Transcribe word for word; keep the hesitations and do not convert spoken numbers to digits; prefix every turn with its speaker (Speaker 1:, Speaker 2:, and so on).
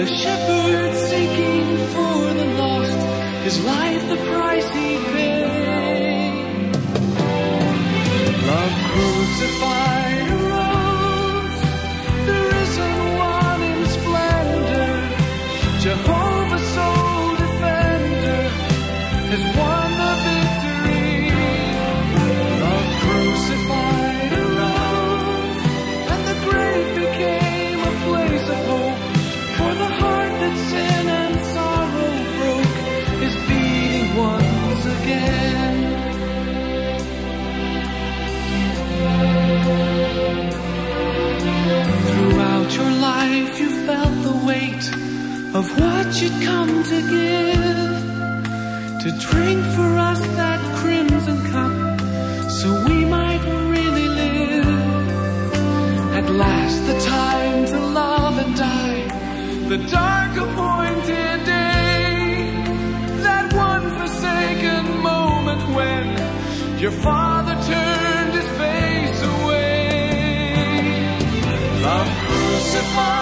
Speaker 1: shepherd seeking for the lost, his life the price he paid. Love crucified arose, the risen one in splendor. Jehovah soul defender has won the victory. Love crucified arose, and the grave became a place of hope. For the heart that sin and sorrow broke is beating once again. Throughout your life you felt the weight of what you'd come to give, to drink for us that crimson cup so we might really live. At last the time to love and die, the dark appointed day, that one forsaken moment when your father turned his face away. Love crucified